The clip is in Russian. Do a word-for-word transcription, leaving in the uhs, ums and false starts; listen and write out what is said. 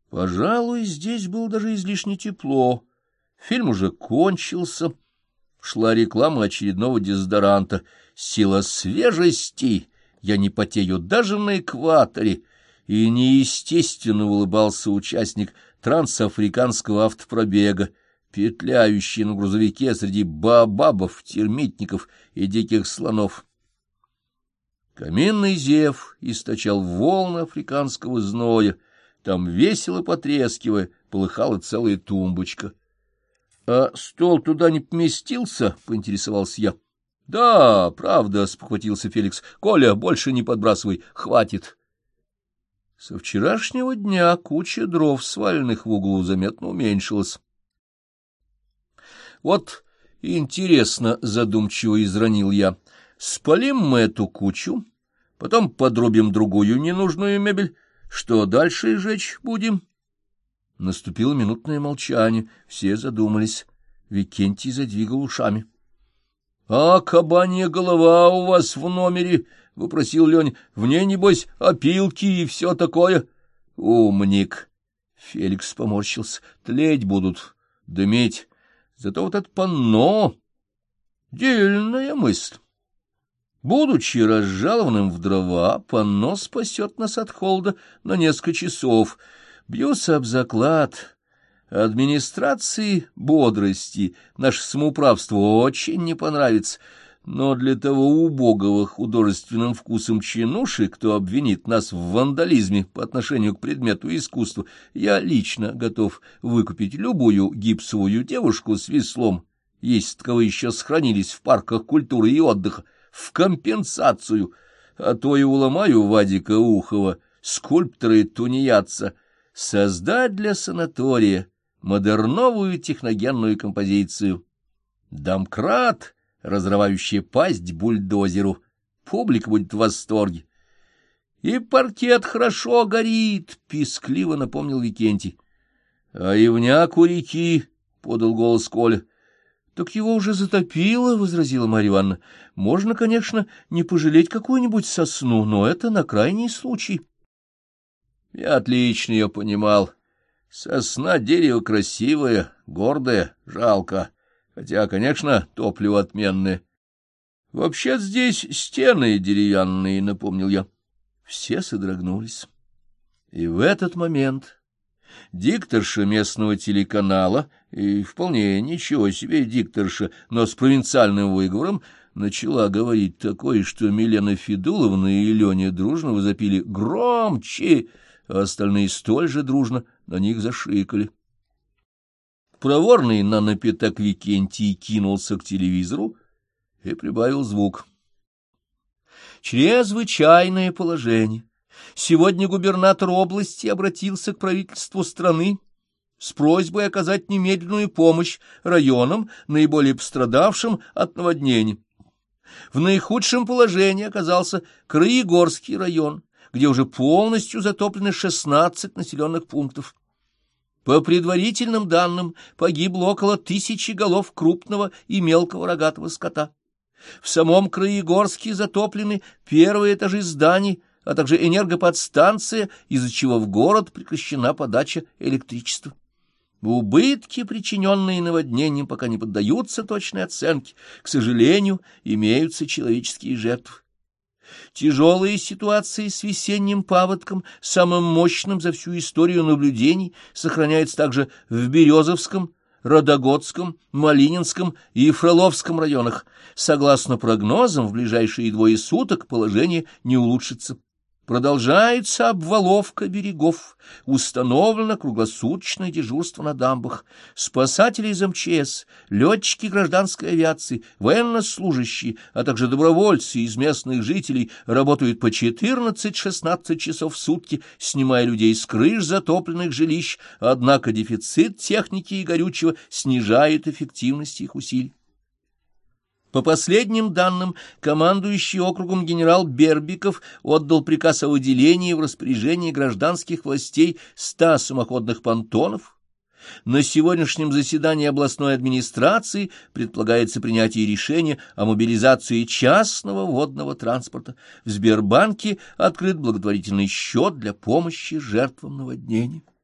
Пожалуй, здесь было даже излишне тепло. Фильм уже кончился. Шла реклама очередного дезодоранта. Сила свежести. Я не потею даже на экваторе. И неестественно улыбался участник трансафриканского автопробега, петляющий на грузовике среди баобабов, термитников и диких слонов. Каминный зев источал волны африканского зноя. Там, весело потрескивая, полыхала целая тумбочка. — А стол туда не поместился? — поинтересовался я. — Да, правда, — спохватился Феликс. — Коля, больше не подбрасывай, хватит. Со вчерашнего дня куча дров, сваленных в углу, заметно уменьшилась. — Вот интересно, — задумчиво изранил я, — спалим мы эту кучу, потом подрубим другую ненужную мебель. Что дальше жечь будем? Наступило минутное молчание, все задумались. Викентий задвигал ушами. — А кабанья голова у вас в номере? — вопросил Леня. — В ней, небось, опилки и все такое. — Умник! — Феликс поморщился. — Тлеть будут, дыметь. Зато вот это панно... Дельная мысль. Будучи разжалованным в дрова, панно спасет нас от холода на несколько часов. Бьюсь об заклад. Администрации бодрости наше самоуправство очень не понравится, но для того убогого художественным вкусом чинуши, кто обвинит нас в вандализме по отношению к предмету искусства, я лично готов выкупить любую гипсовую девушку с веслом, если таковые еще сохранились в парках культуры и отдыха, в компенсацию, а то и уломаю Вадика Ухова, скульптора и тунеядца, создать для санатория модерновую техногенную композицию. Домкрат, разрывающий пасть бульдозеру, публика будет в восторге. — И паркет хорошо горит, — пискливо напомнил Викентий. — А ивняк у реки, — подал голос Коля. — Так его уже затопило, — возразила Марья Ивановна. — Можно, конечно, не пожалеть какую-нибудь сосну, но это на крайний случай. Я отлично ее понимал. Сосна — дерево красивое, гордое, жалко, хотя, конечно, топливо отменное. — Вообще здесь стены деревянные, — напомнил я. Все содрогнулись. И в этот момент дикторша местного телеканала, и вполне ничего себе дикторша, но с провинциальным выговором, начала говорить такое, что Милена Федуловна и Леня дружно возопили «Громче!», а остальные столь же дружно на них зашикали. Проворный на напиток Викентий кинулся к телевизору и прибавил звук. Чрезвычайное положение. Сегодня губернатор области обратился к правительству страны с просьбой оказать немедленную помощь районам, наиболее пострадавшим от наводнений. В наихудшем положении оказался Краегорский район, где уже полностью затоплены шестнадцать населенных пунктов. По предварительным данным, погибло около тысячи голов крупного и мелкого рогатого скота. В самом Краегорске затоплены первые этажи зданий, а также энергоподстанция, из-за чего в город прекращена подача электричества. Убытки, причиненные наводнением, пока не поддаются точной оценке. К сожалению, имеются человеческие жертвы. Тяжелые ситуации с весенним паводком, самым мощным за всю историю наблюдений, сохраняются также в Березовском, Родогодском, Малининском и Фроловском районах. Согласно прогнозам, в ближайшие двое суток положение не улучшится. Продолжается обваловка берегов, установлено круглосуточное дежурство на дамбах. Спасатели из эм че эс, летчики гражданской авиации, военнослужащие, а также добровольцы из местных жителей работают по четырнадцать-шестнадцать часов в сутки, снимая людей с крыш затопленных жилищ, однако дефицит техники и горючего снижает эффективность их усилий. По последним данным, командующий округом генерал Бербиков отдал приказ о выделении в распоряжение гражданских властей ста самоходных понтонов. На сегодняшнем заседании областной администрации предполагается принятие решения о мобилизации частного водного транспорта. В Сбербанке открыт благотворительный счет для помощи жертвам наводнений.